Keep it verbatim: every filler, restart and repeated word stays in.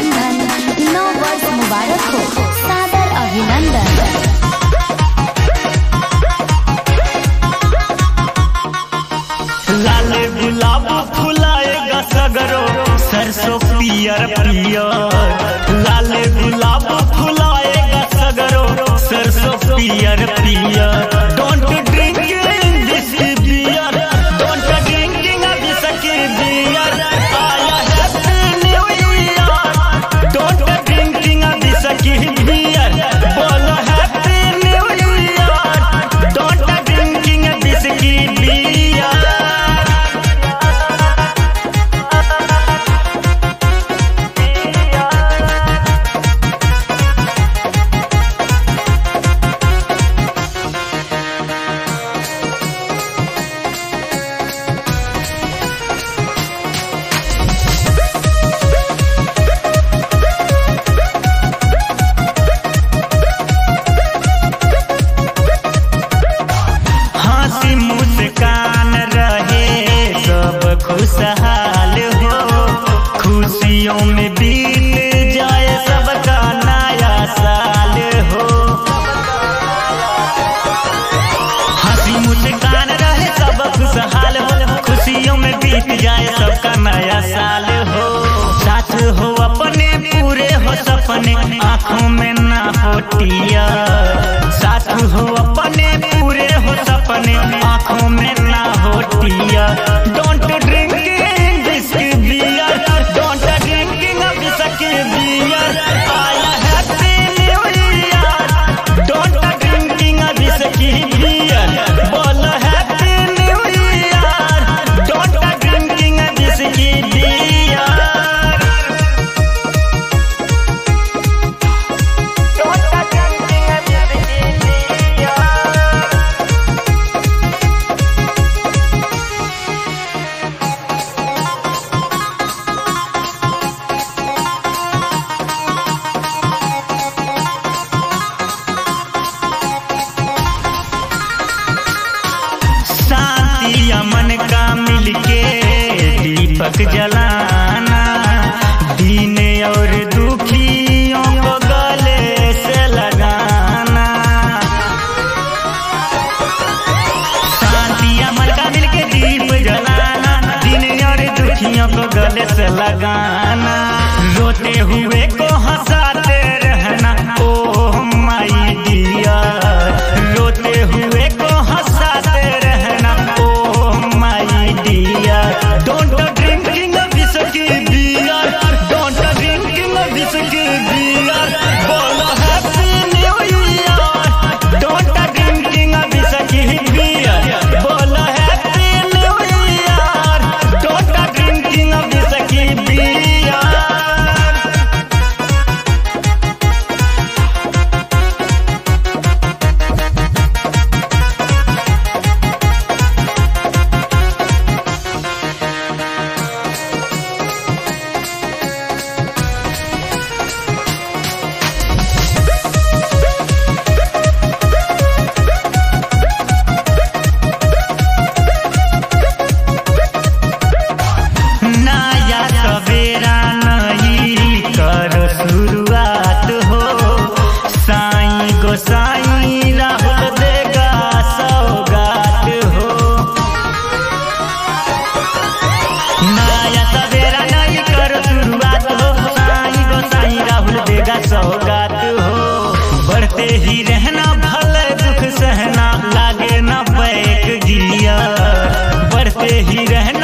रक्षाबंधन नौ वर्ष मुबारक हो। सादर अभिनंदन। लाल गुलाब फुलाएगा सगरो सरसों पियर पियर। लाल गुलाब फुलाएगा सगरो सरसों पियर पियर। Don't drink this beer, don't drinking this beer. आया happy new year, don't drinking this beer. बोलो happy new year, don't drinking this beer. हंसी मुस्कान रहे सब खुशहाल हो। खुशियों में बीत जाए सबका नया साल हो। हंसी मुस्कान रहे सब खुशहाल हो। खुशियों में बीत जाए सबका नया साल हो। साथ हो अपने पूरे हो सपने, आँखों में ना हो टीयर। साथ हो अपने पूरे हो सपने, आँखों में ना हो tear. Don't drink this beer, don't drinking this beer. आया happy new year, don't drinking this beer. बोलो happy new year, don't drinking this beer. शांति अमन का मिलके दीपक जलाना। दीन और दुखियों को गले से लगाना। शांति अमन का मिलके दीप जलाना। दीन और दुखियों को गले से लगाना। रोते हुए को हंसाते रहना ओह माय डियर। रोते हुए को हंसाते रहना oh my dear. Don't drinking this beer, don't drinking this beer. बोलो happy new year, don't drinking this beer. बोलो happy new year, don't drinking this beer. नया सवेरा नहीं करो शुरुआत हो। साईं गोसाई राहुल देगा सौगात हो। नया सवेरा नहीं करो शुरुआत हो। साईं गोसाई राहुल देगा सौगात हो। बढ़ते ही रहना भले दुख सहना, लागे ना बैक गियर। बढ़ते ही रहना